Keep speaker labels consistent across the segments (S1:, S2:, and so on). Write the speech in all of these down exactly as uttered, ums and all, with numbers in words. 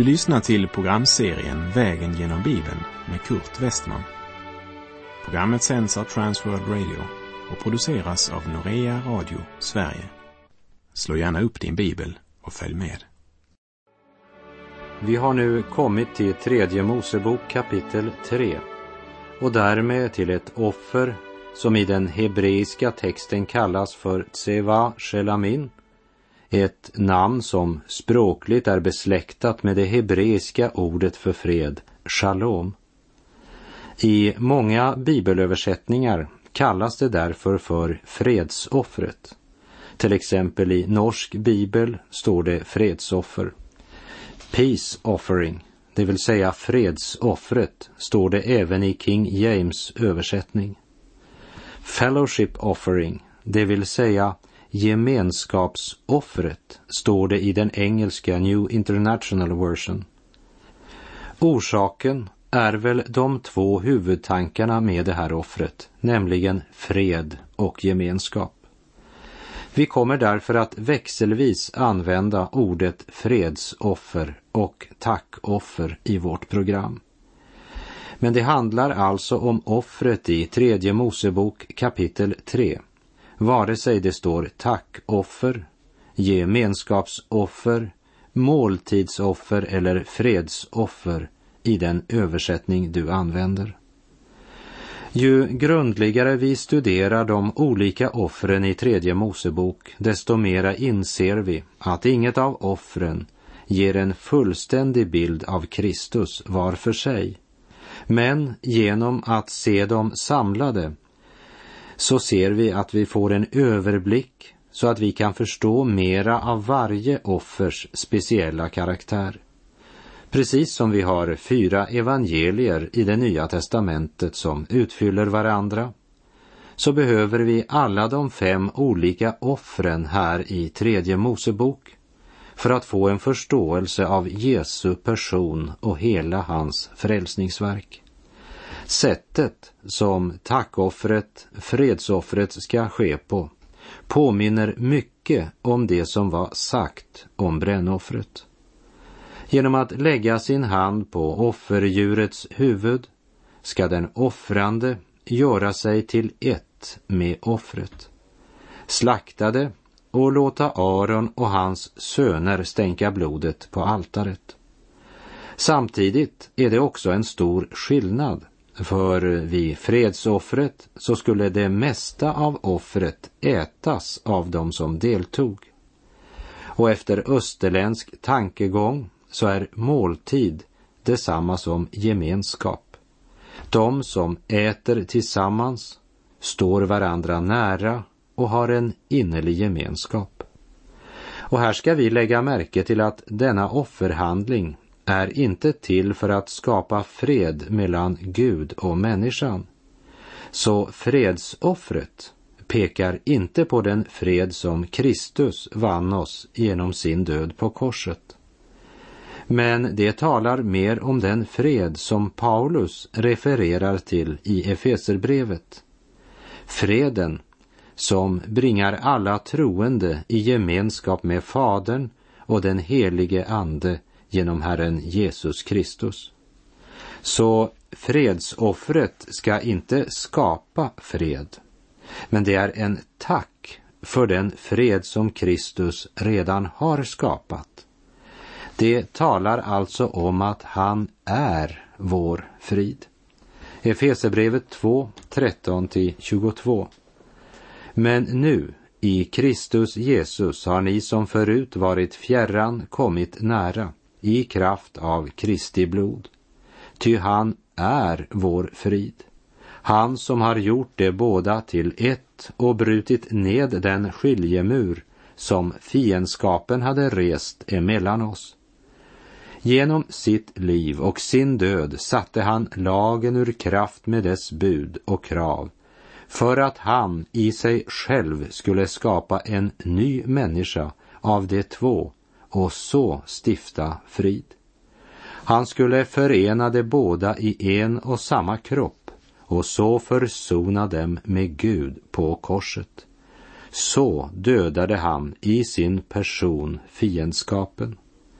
S1: Du lyssnar till programserien Vägen genom Bibeln med Kurt Westman. Programmet sänds av Transworld Radio och produceras av Norea Radio Sverige. Slå gärna upp din bibel och följ med.
S2: Vi har nu kommit till tredje Mosebok kapitel tre och därmed till ett offer som i den hebreiska texten kallas för Tseva Shelamin, ett namn som språkligt är besläktat med det hebreiska ordet för fred, shalom. I många bibelöversättningar kallas det därför för fredsoffret. Till exempel i norsk bibel står det fredsoffer. Peace offering, det vill säga fredsoffret, står det även i King James översättning. Fellowship offering, det vill säga gemenskapsoffret, står det i den engelska New International Version. Orsaken är väl de två huvudtankarna med det här offret, nämligen fred och gemenskap. Vi kommer därför att växelvis använda ordet fredsoffer och tackoffer i vårt program. Men det handlar alltså om offret i tredje Mosebok kapitel tre. Vare sig det står tackoffer, gemenskapsoffer, måltidsoffer eller fredsoffer i den översättning du använder. Ju grundligare vi studerar de olika offren i tredje Mosebok, desto mera inser vi att inget av offren ger en fullständig bild av Kristus var för sig. Men genom att se dem samlade så ser vi att vi får en överblick så att vi kan förstå mera av varje offers speciella karaktär. Precis som vi har fyra evangelier i det Nya testamentet som utfyller varandra, så behöver vi alla de fem olika offren här i tredje Mosebok för att få en förståelse av Jesu person och hela hans frälsningsverk. Sättet som tackoffret, fredsoffret ska ske på påminner mycket om det som var sagt om brännoffret. Genom att lägga sin hand på offerdjurets huvud ska den offrande göra sig till ett med offret. Slakta det och låta Aron och hans söner stänka blodet på altaret. Samtidigt är det också en stor skillnad, för vid fredsoffret så skulle det mesta av offret ätas av dem som deltog. Och efter österländsk tankegång så är måltid detsamma som gemenskap. De som äter tillsammans står varandra nära och har en innerlig gemenskap. Och här ska vi lägga märke till att denna offerhandling är inte till för att skapa fred mellan Gud och människan. Så fredsoffret pekar inte på den fred som Kristus vann oss genom sin död på korset. Men det talar mer om den fred som Paulus refererar till i Efeserbrevet. Freden som bringar alla troende i gemenskap med Fadern och den helige Ande genom Herren Jesus Kristus. Så fredsoffret ska inte skapa fred, men det är en tack för den fred som Kristus redan har skapat. Det talar alltså om att han är vår frid. Efeserbrevet två, tretton till tjugotvå. Men nu, i Kristus Jesus, har ni som förut varit fjärran kommit nära i kraft av Kristi blod. Ty han är vår frid. Han som har gjort det båda till ett och brutit ned den skiljemur som fiendskapen hade rest emellan oss. Genom sitt liv och sin död satte han lagen ur kraft med dess bud och krav, för att han i sig själv skulle skapa en ny människa av de två och så stifta frid. Han skulle förena de båda i en och samma kropp och så försona dem med Gud på korset. Så dödade han i sin person fiendskapen.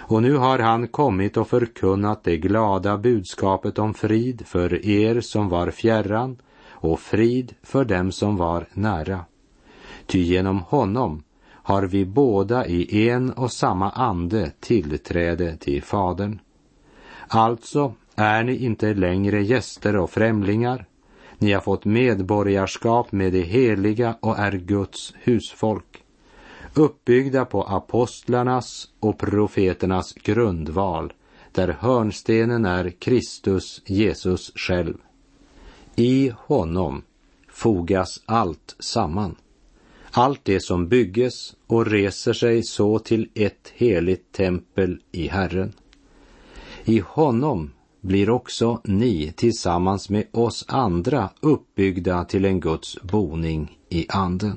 S2: Och nu har han kommit och förkunnat det glada budskapet om frid för er som var fjärran och frid för dem som var nära. Ty genom honom har vi båda i en och samma ande tillträde till Fadern. Alltså är ni inte längre gäster och främlingar. Ni har fått medborgarskap med det heliga och är Guds husfolk, uppbyggda på apostlarnas och profeternas grundval, där hörnstenen är Kristus Jesus själv. I honom fogas allt samman, allt det som bygges och reser sig så till ett heligt tempel i Herren. I honom blir också ni tillsammans med oss andra uppbyggda till en Guds boning i anden.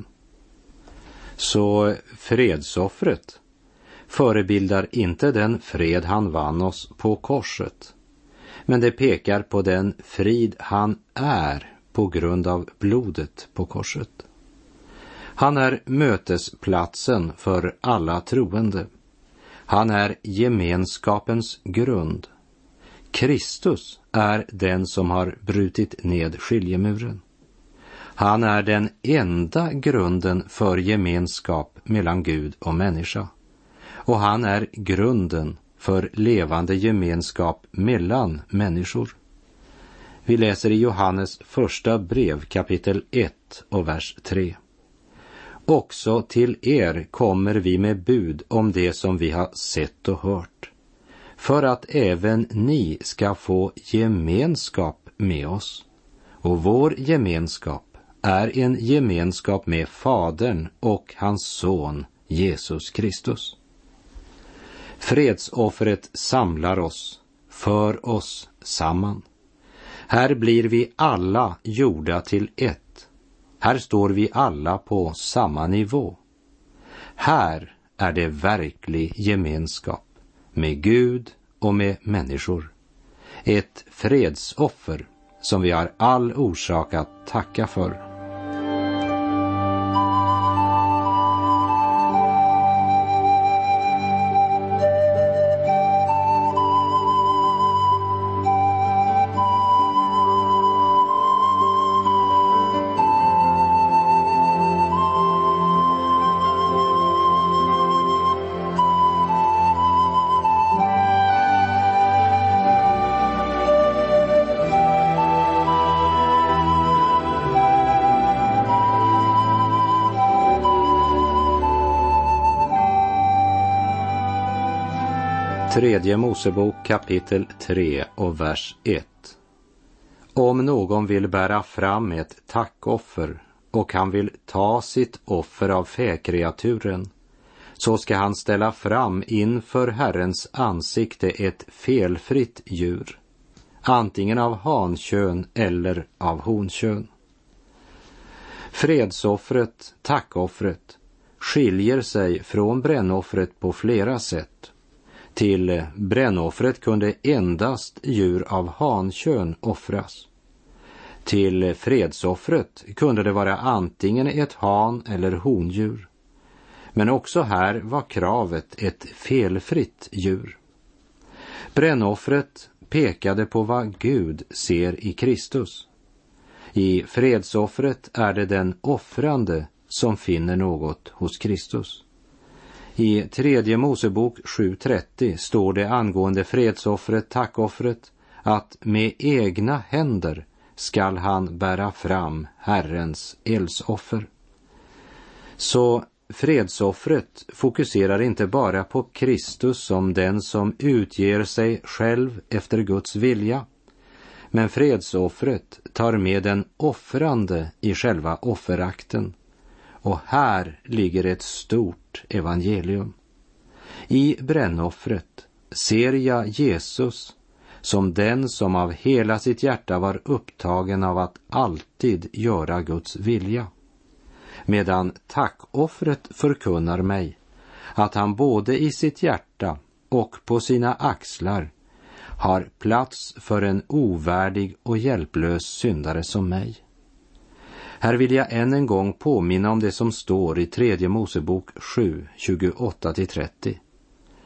S2: Så fredsoffret förebildar inte den fred han vann oss på korset, men det pekar på den frid han är på grund av blodet på korset. Han är mötesplatsen för alla troende. Han är gemenskapens grund. Kristus är den som har brutit ned skiljemuren. Han är den enda grunden för gemenskap mellan Gud och människa. Och han är grunden för levande gemenskap mellan människor. Vi läser i Johannes första brev kapitel ett och vers tre. Också till er kommer vi med bud om det som vi har sett och hört, för att även ni ska få gemenskap med oss. Och vår gemenskap är en gemenskap med Fadern och hans son Jesus Kristus. Fredsoffret samlar oss, för oss samman. Här blir vi alla gjorda till ett. Här står vi alla på samma nivå. Här är det verklig gemenskap med Gud och med människor. Ett fredsoffer som vi har all orsak att tacka för. Tredje Mosebok kapitel tre och vers ett. Om någon vill bära fram ett tackoffer och han vill ta sitt offer av fäkreaturen, så ska han ställa fram inför Herrens ansikte ett felfritt djur, antingen av hankön eller av honkön. Fredsoffret, tackoffret, skiljer sig från brännoffret på flera sätt. Till brännoffret kunde endast djur av hankön offras. Till fredsoffret kunde det vara antingen ett han- eller hondjur. Men också här var kravet ett felfritt djur. Brännoffret pekade på vad Gud ser i Kristus. I fredsoffret är det den offrande som finner något hos Kristus. I tredje Mosebok sju trettio står det angående fredsoffret, tackoffret, att med egna händer skall han bära fram Herrens eldsoffer. Så fredsoffret fokuserar inte bara på Kristus som den som utger sig själv efter Guds vilja, men fredsoffret tar med den offrande i själva offerakten. Och här ligger ett stort evangelium. I brännoffret ser jag Jesus som den som av hela sitt hjärta var upptagen av att alltid göra Guds vilja. Medan tackoffret förkunnar mig att han både i sitt hjärta och på sina axlar har plats för en ovärdig och hjälplös syndare som mig. Här vill jag än en gång påminna om det som står i tredje Mosebok sju, tjugoåtta till trettio.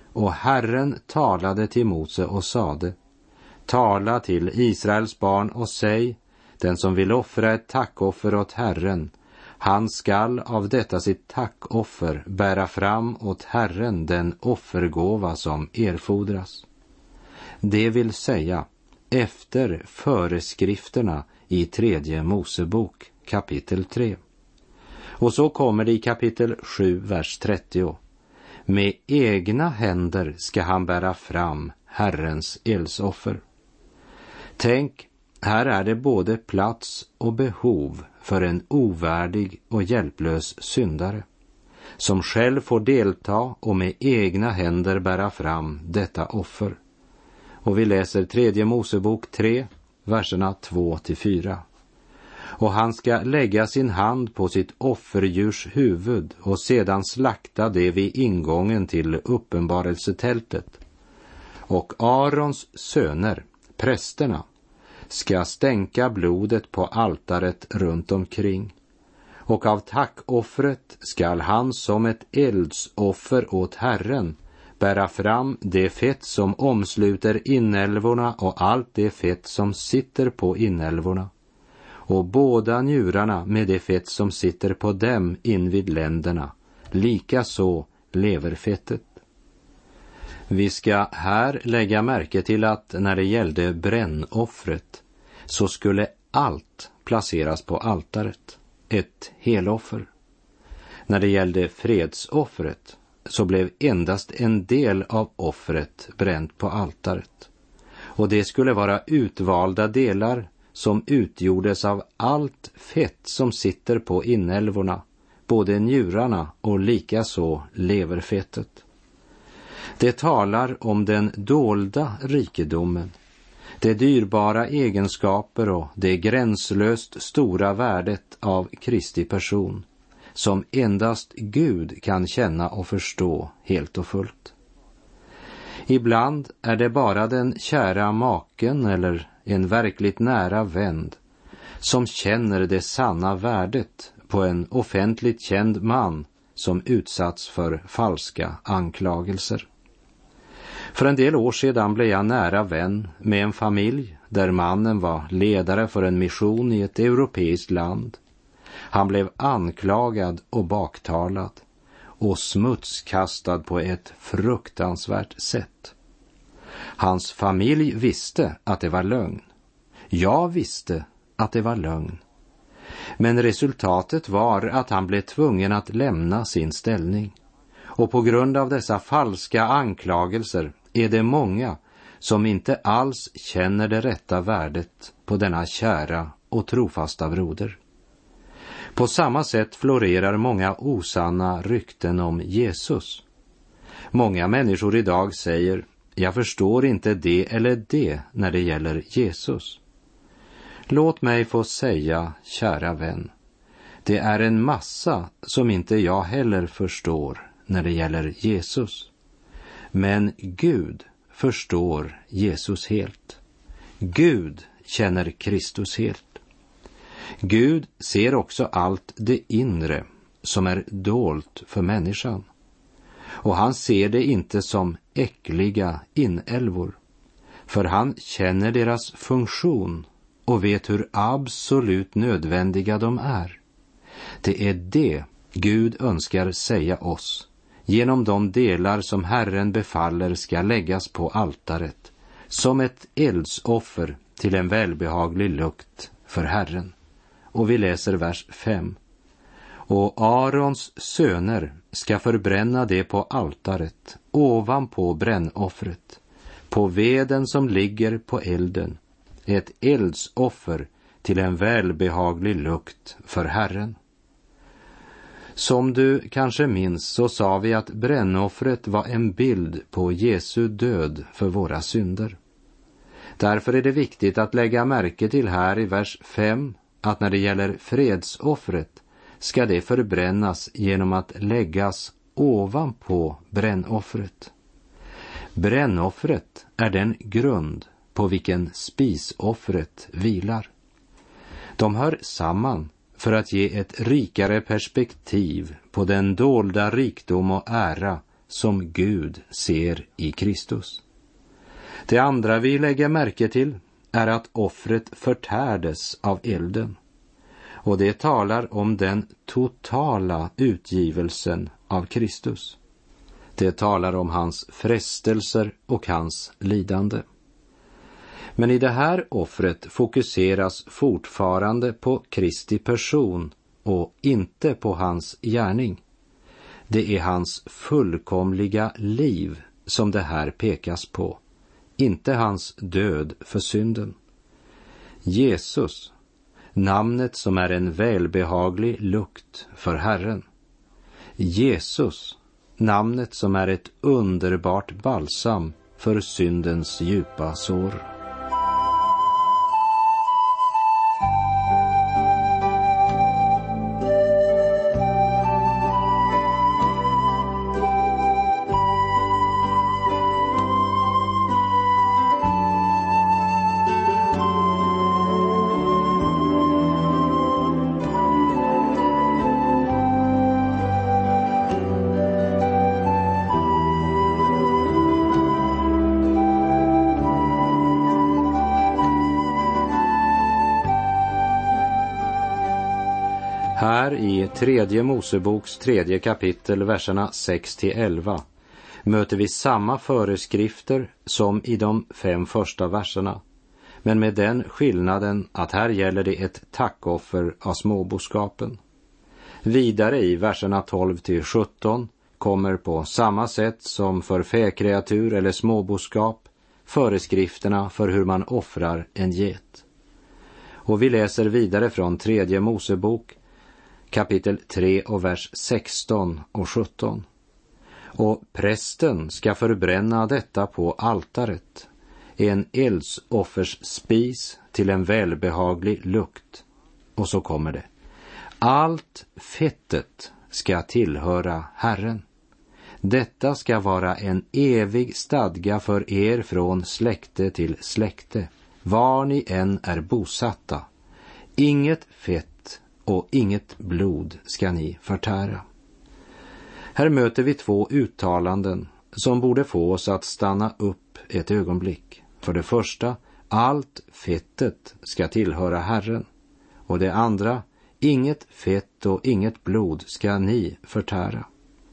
S2: Och Herren talade till Mose och sade: tala till Israels barn och säg, den som vill offra ett tackoffer åt Herren, han skall av detta sitt tackoffer bära fram åt Herren den offergåva som erfordras. Det vill säga efter föreskrifterna i tredje Mosebok kapitel tre. Och så kommer det i kapitel sju, vers trettio. Med egna händer ska han bära fram Herrens eldsoffer. Tänk, här är det både plats och behov för en ovärdig och hjälplös syndare, som själv får delta och med egna händer bära fram detta offer. Och vi läser tredje Mosebok tre, verserna två till fyra. Och han ska lägga sin hand på sitt offerdjurs huvud och sedan slakta det vid ingången till uppenbarelsetältet. Och Arons söner, prästerna, ska stänka blodet på altaret runt omkring. Och av tackoffret skall han som ett eldsoffer åt Herren bära fram det fett som omsluter inälvorna och allt det fett som sitter på inälvorna, och båda njurarna med det fett som sitter på dem invid länderna, likaså leverfettet. Vi ska här lägga märke till att när det gällde brännoffret så skulle allt placeras på altaret, ett heloffer. När det gällde fredsoffret så blev endast en del av offret bränt på altaret. Och det skulle vara utvalda delar som utgjordes av allt fett som sitter på inälvorna, både njurarna och likaså leverfettet. Det talar om den dolda rikedomen, de dyrbara egenskaper och det gränslöst stora värdet av Kristi person, som endast Gud kan känna och förstå helt och fullt. Ibland är det bara den kära maken eller en verkligt nära vän som känner det sanna värdet på en offentligt känd man som utsatts för falska anklagelser. För en del år sedan blev jag nära vän med en familj där mannen var ledare för en mission i ett europeiskt land. Han blev anklagad och baktalad och smutskastad på ett fruktansvärt sätt. Hans familj visste att det var lögn. Jag visste att det var lögn. Men resultatet var att han blev tvungen att lämna sin ställning. Och på grund av dessa falska anklagelser är det många som inte alls känner det rätta värdet på denna kära och trofasta broder. På samma sätt florerar många osanna rykten om Jesus. Många människor idag säger: jag förstår inte det eller det när det gäller Jesus. Låt mig få säga, kära vän, det är en massa som inte jag heller förstår när det gäller Jesus. Men Gud förstår Jesus helt. Gud känner Kristus helt. Gud ser också allt det inre som är dolt för människan. Och han ser det inte som äckliga inälvor, för han känner deras funktion och vet hur absolut nödvändiga de är. Det är det Gud önskar säga oss genom de delar som Herren befaller ska läggas på altaret som ett eldsoffer till en välbehaglig lukt för Herren. Och vi läser vers fem. Och Arons söner ska förbränna det på altaret ovanpå brännoffret, på veden som ligger på elden, ett eldsoffer till en välbehaglig lukt för Herren. Som du kanske minns så sa vi att brännoffret var en bild på Jesu död för våra synder. Därför är det viktigt att lägga märke till här i vers fem att när det gäller fredsoffret ska det förbrännas genom att läggas ovanpå brännoffret. Brännoffret är den grund på vilken spisoffret vilar. De hör samman för att ge ett rikare perspektiv på den dolda rikdom och ära som Gud ser i Kristus. Det andra vi lägger märke till är att offret förtärdes av elden. Och det talar om den totala utgivelsen av Kristus. Det talar om hans frestelser och hans lidande. Men i det här offret fokuseras fortfarande på Kristi person och inte på hans gärning. Det är hans fullkomliga liv som det här pekas på, inte hans död för synden. Jesus, namnet som är en välbehaglig lukt för Herren. Jesus, namnet som är ett underbart balsam för syndens djupa sår. Här i tredje Moseboks tredje kapitel, verserna sex till elva, möter vi samma föreskrifter som i de fem första verserna, men med den skillnaden att här gäller det ett tackoffer av småboskapen. Vidare i verserna tolv till sjutton kommer på samma sätt som för fäkreatur eller småboskap föreskrifterna för hur man offrar en get. Och vi läser vidare från tredje Mosebok kapitel tre och vers sexton och sjutton. Och prästen ska förbränna detta på altaret, en eldsoffers spis till en välbehaglig lukt. Och så kommer det: allt fettet ska tillhöra Herren. Detta ska vara en evig stadga för er från släkte till släkte, var ni än är bosatta. Inget fett och inget blod ska ni förtära. Här möter vi två uttalanden som borde få oss att stanna upp ett ögonblick. För det första, allt fettet ska tillhöra Herren. Och det andra, inget fett och inget blod ska ni förtära.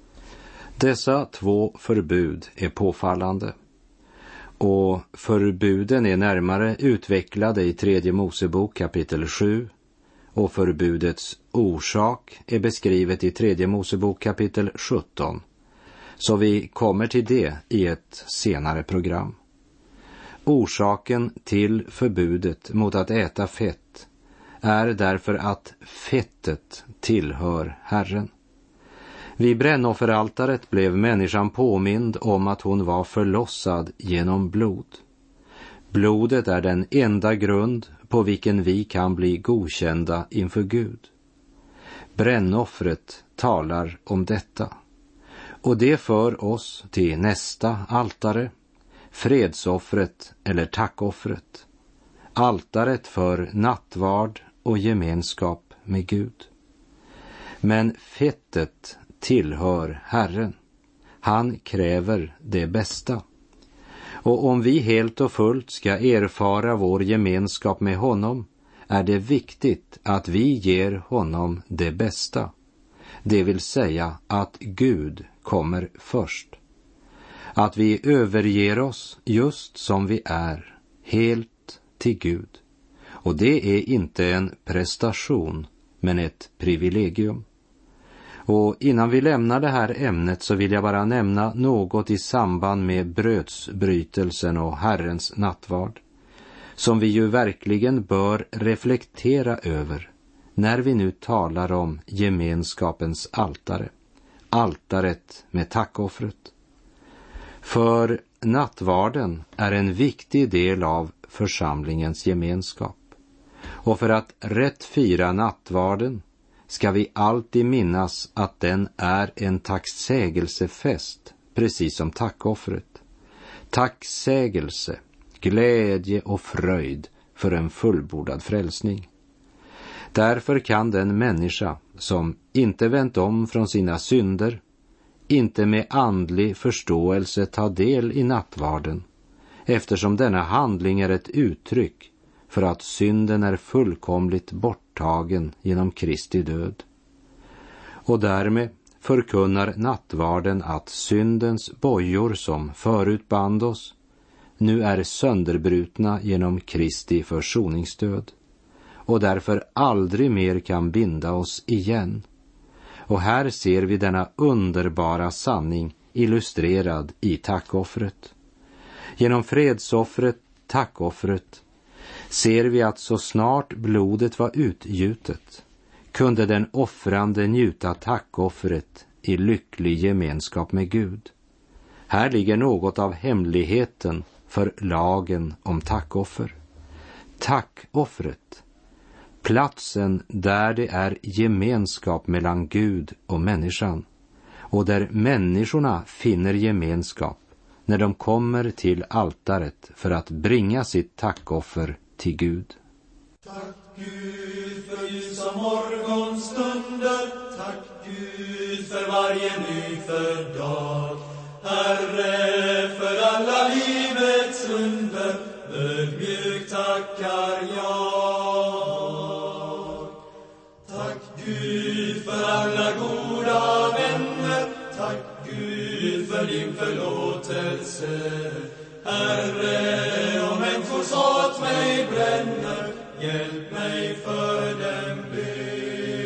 S2: Dessa två förbud är påfallande. Och förbuden är närmare utvecklade i tredje Mosebok kapitel sju. Och förbudets orsak är beskrivet i tredje Mosebok kapitel sjutton. Så vi kommer till det i ett senare program. Orsaken till förbudet mot att äta fett är därför att fettet tillhör Herren. Vid brännofferaltaret blev människan påmind om att hon var förlossad genom blod. Blodet är den enda grund på vilken vi kan bli godkända inför Gud. Brännoffret talar om detta. Och det för oss till nästa altare, fredsoffret eller tackoffret. Altaret för nattvard och gemenskap med Gud. Men fettet tillhör Herren. Han kräver det bästa. Och om vi helt och fullt ska erfara vår gemenskap med honom är det viktigt att vi ger honom det bästa. Det vill säga att Gud kommer först. Att vi överger oss just som vi är, helt till Gud. Och det är inte en prestation, men ett privilegium. Och innan vi lämnar det här ämnet så vill jag bara nämna något i samband med brödsbrytelsen och Herrens nattvard, som vi ju verkligen bör reflektera över när vi nu talar om gemenskapens altare, altaret med tackoffret. För nattvarden är en viktig del av församlingens gemenskap. Och för att rätt fira nattvarden ska vi alltid minnas att den är en tacksägelsefest, precis som tackoffret. Tacksägelse, glädje och fröjd för en fullbordad frälsning. Därför kan den människa som inte vänt om från sina synder inte med andlig förståelse ta del i nattvarden, eftersom denna handling är ett uttryck för att synden är fullkomligt borttagen genom Kristi död. Och därmed förkunnar nattvarden att syndens bojor som förut band oss nu är sönderbrutna genom Kristi försoningsdöd och därför aldrig mer kan binda oss igen. Och här ser vi denna underbara sanning illustrerad i tackoffret. Genom fredsoffret, tackoffret, ser vi att så snart blodet var utgjutet kunde den offrande njuta tackoffret i lycklig gemenskap med Gud. Här ligger något av hemligheten för lagen om tackoffer. Tackoffret, platsen där det är gemenskap mellan Gud och människan och där människorna finner gemenskap när de kommer till altaret för att bringa sitt tackoffer till Gud.
S3: Tack Gud för ljusa morgonstunder, tack Gud för varje nyfödd dag. Herre, för alla livets under, ödmjukt tackar jag. Tack Gud för alla goda vänner, tack Gud för din förlåtelse. Herre, om människors åt mig bränner, hjälp mig för dem be.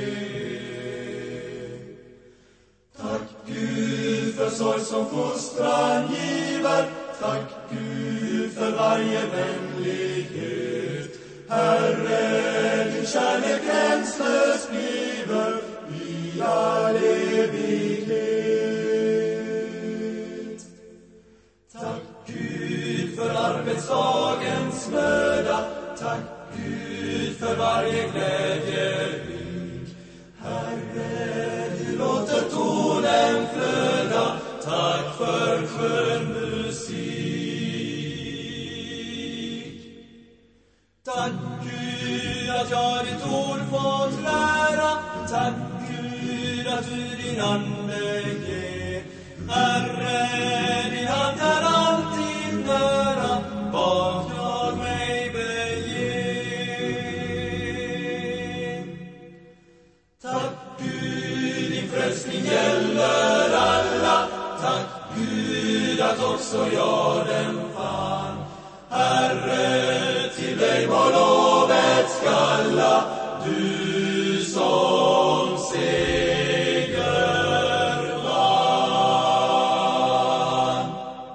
S3: Tack Gud för sorg som fostran giver, tack Gud för varje vänlighet. Herre, din kärlek gränslös bliver i all evighet. Tack Gud för arbetsdagens möda, tack Gud för varje glädjerink. Herre, du låter tonen flöda, tack för skön musik. Tack Gud att jag ditt ord fått lära, tack Gud att du din ande ger. Herre, din hand är alltid nära, vad jag mig beger. Tack Gud, din frälsning gäller alla, tack Gud att också jag den fann. Herre, till dig må lovet skalla, du som segervann.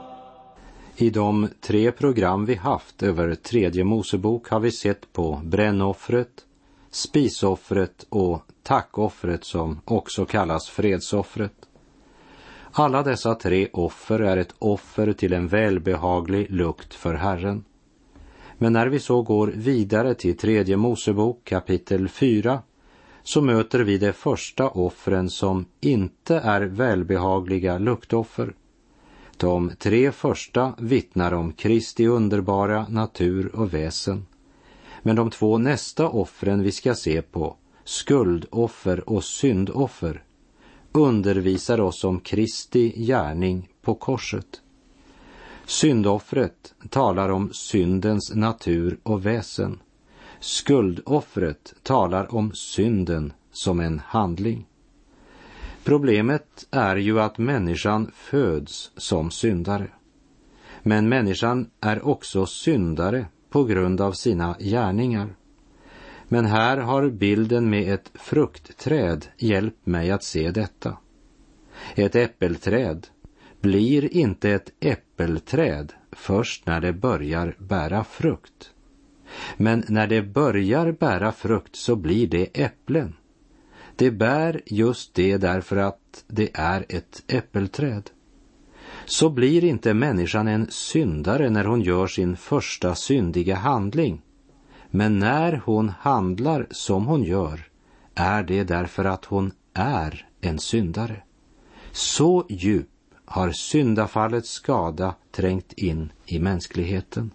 S2: I de tre program vi haft över tredje Mosebok har vi sett på brännoffret, spisoffret och tackoffret som också kallas fredsoffret. Alla dessa tre offer är ett offer till en välbehaglig lukt för Herren. Men när vi så går vidare till tredje Mosebok kapitel fyra så möter vi de första offren som inte är välbehagliga luktoffer. De tre första vittnar om Kristi underbara natur och väsen. Men de två nästa offren vi ska se på, skuldoffer och syndoffer, undervisar oss om Kristi gärning på korset. Syndoffret talar om syndens natur och väsen. Skuldoffret talar om synden som en handling. Problemet är ju att människan föds som syndare. Men människan är också syndare på grund av sina gärningar. Men här har bilden med ett fruktträd hjälpt mig att se detta. Ett äppelträd blir inte ett äppelträd först när det börjar bära frukt. Men när det börjar bära frukt så blir det äpplen. Det bär just det därför att det är ett äppelträd. Så blir inte människan en syndare när hon gör sin första syndiga handling. Men när hon handlar som hon gör är det därför att hon är en syndare. Så djup har syndafallets skada trängt in i mänskligheten.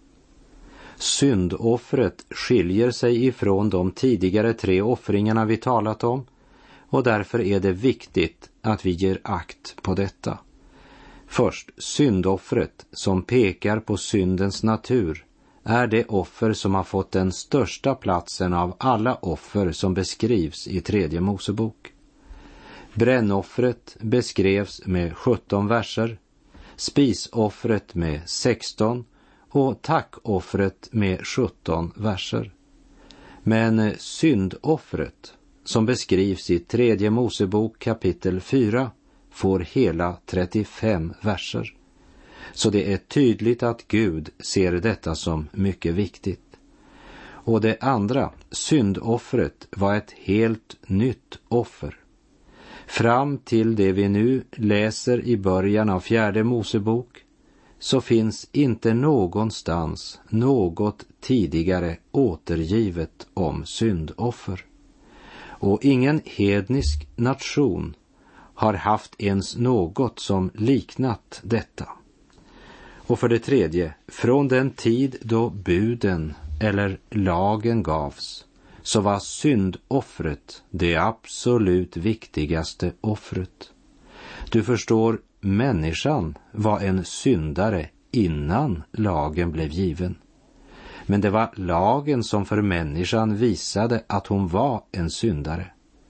S2: Syndoffret skiljer sig ifrån de tidigare tre offringarna vi talat om och därför är det viktigt att vi ger akt på detta. Först, syndoffret som pekar på syndens natur är det offer som har fått den största platsen av alla offer som beskrivs i tredje Mosebok. Brännoffret beskrevs med sjutton verser, spisoffret med sexton och tackoffret med sjutton verser. Men syndoffret som beskrivs i tredje Mosebok kapitel fyra får hela trettiofem verser. Så det är tydligt att Gud ser detta som mycket viktigt. Och det andra, syndoffret, var ett helt nytt offer. Fram till det vi nu läser i början av fjärde Mosebok så finns inte någonstans något tidigare återgivet om syndoffer. Och ingen hednisk nation har haft ens något som liknat detta. Och för det tredje, från den tid då buden eller lagen gavs så var syndoffret det absolut viktigaste offret. Du förstår, människan var en syndare innan lagen blev given. Men det var lagen som för människan visade att hon var en syndare.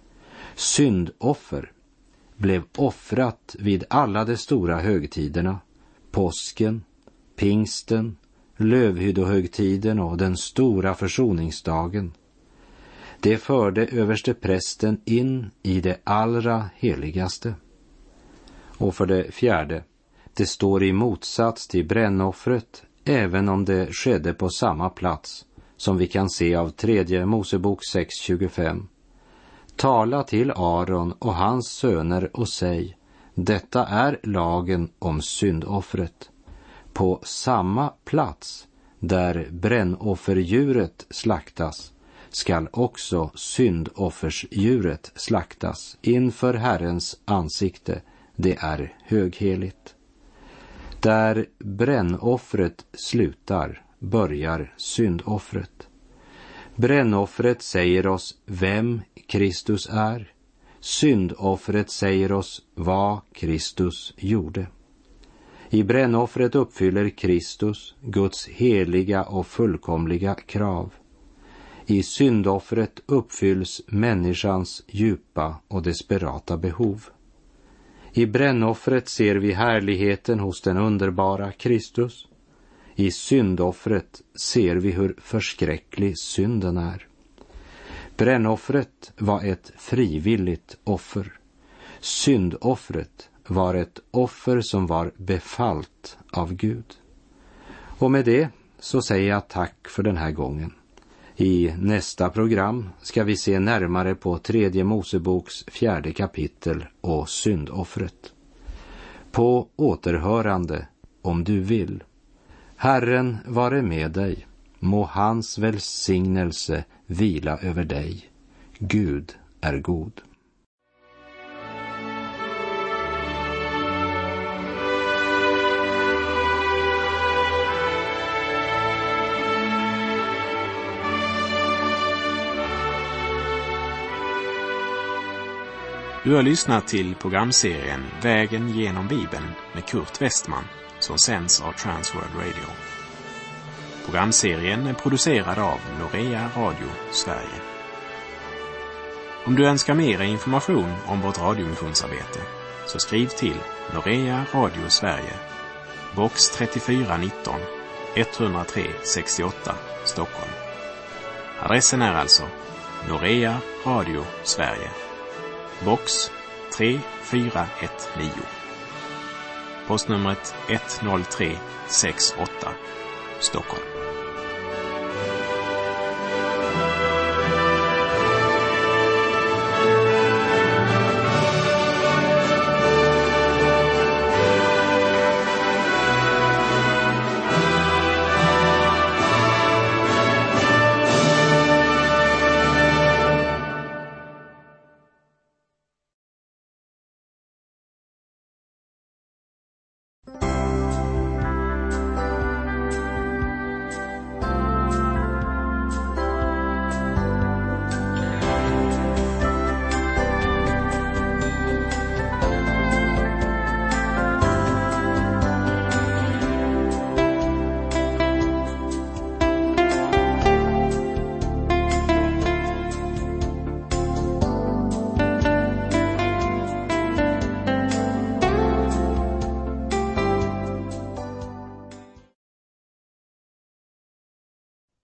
S2: Syndoffer blev offrat vid alla de stora högtiderna, påsken, pingsten, lövhyddohögtiden och den stora försoningsdagen. Det förde översteprästen in i det allra heligaste. Och för det fjärde, det står i motsats till brännoffret, även om det skedde på samma plats, som vi kan se av tredje Mosebok sex tjugofem. Tala till Aron och hans söner och säg, detta är lagen om syndoffret. På samma plats där brännofferdjuret slaktas skall också syndoffersdjuret slaktas inför Herrens ansikte. Det är högheligt. Där brännoffret slutar börjar syndoffret. Brännoffret säger oss vem Kristus är. Syndoffret säger oss vad Kristus gjorde. I brännoffret uppfyller Kristus Guds heliga och fullkomliga krav. I syndoffret uppfylls människans djupa och desperata behov. I brännoffret ser vi härligheten hos den underbara Kristus. I syndoffret ser vi hur förskräcklig synden är. Brännoffret var ett frivilligt offer. Syndoffret var ett offer som var befallt av Gud. Och med det så säger jag tack för den här gången. I nästa program ska vi se närmare på tredje Moseboks fjärde kapitel och syndoffret. På återhörande om du vill. Herren vare med dig, må hans välsignelse vila över dig. Gud är god.
S1: Du har lyssnat till programserien Vägen genom Bibeln med Kurt Westman som sänds av Transworld Radio. Programserien är producerad av Norea Radio Sverige. Om du önskar mer information om vårt radiomissionsarbete så skriv till Norea Radio Sverige, box trettiofyra nitton, etthundratre sextioåtta, Stockholm. Adressen är alltså Norea Radio Sverige, box tre fyra ett nio. Postnumret ett noll tre sex åtta, Stockholm.